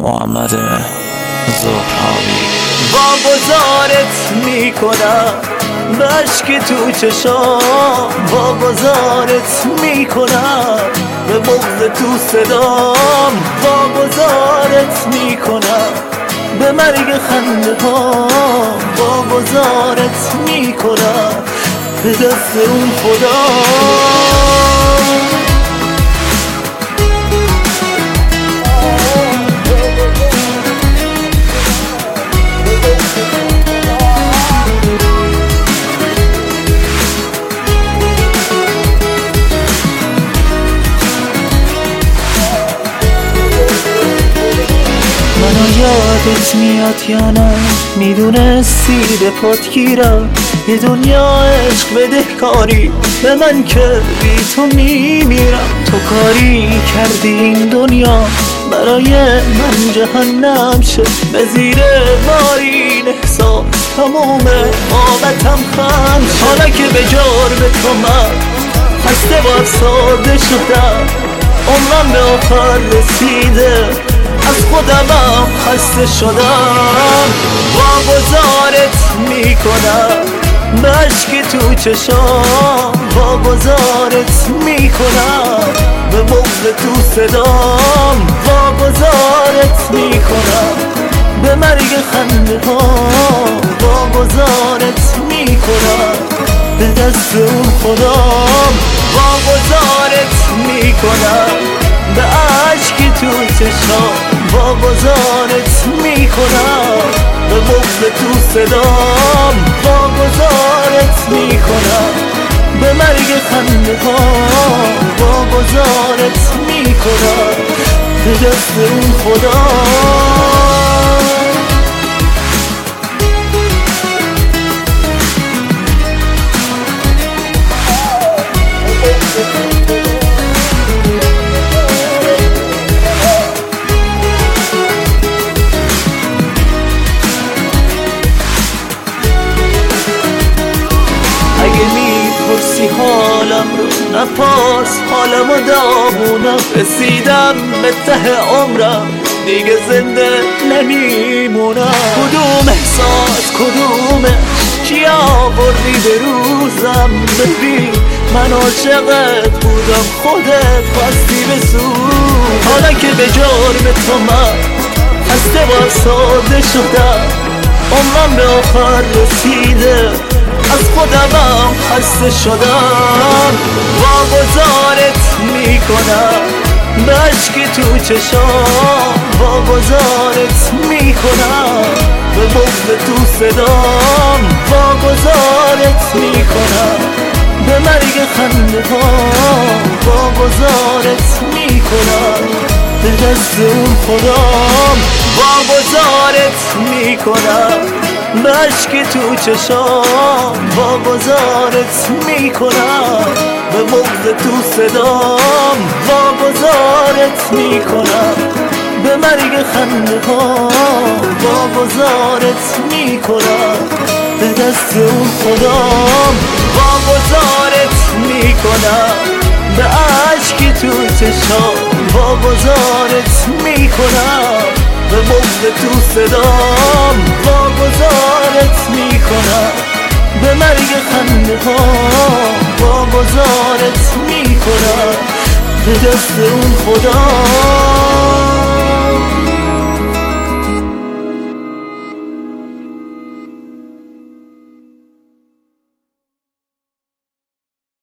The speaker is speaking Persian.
محمد زهراوی. واگذارت میکنم به اشک تو چشام، واگذارت میکنم به بغض تو صدام، واگذارت میکنم به مرگ خنده ها، واگذارت میکنم به دست اون خدا. منو یادت میاد یا نه؟ میدونستی به پات گیرم، یه دنیا عشق بدهکاری به من که بی تو میمیرم. تو کاری کردی این دنیا برای من جهنم شه، به زیر بارین احساس تموم عاقبتم خم شه. حالا که به جرم تو من خسته و افسرده شدم، عمرم به آخر رسیده، از خودمم خسته شدم. واگذارت میکنم به اشک تو چشام، واگذارت میکنم به بغض تو صدام، واگذارت میکنم به مرگ خنده ها، واگذارت میکنم به دست اون خدام. واگذارت میکنم به اشک تو چشام، واگذارت میکنم به بغض تو صدام، واگذارت میکنم به مرگ خنده ها، واگذارت میکنم به دست اون خدا. پرسی حالم رو نپرس، حالم و دامونم، رسیدم به ته عمرم، دیگه زنده نمیمونم. کدوم احساس کدومه چی آوردی به روزم؟ ببین من عاشقت بودم، خودت خواستی بسود. حالا که به جرم تو من خسته و افسرده شدم، عمرم به آخر رسیده، از خودمم خسته شدم. واگذارت میکنم به اشک تو چشام، واگذارت میکنم به بغض تو صدام، واگذارت میکنم به مرگ خنده ها، واگذارت میکنم به دست اون خدام. واگذارت میکنم به اشک تو چشام، واگذارت میکنم به بغض تو صدام، واگذارت میکنم به مرگ خنده ها، واگذارت میکنم به دست اون خدام. واگذارت میکنم به اشک تو چشام، واگذارت میکنم به بغض تو صدام، واگذارت میکنم به مرگ خنده ها، واگذارت میکنم به دست اون خدا.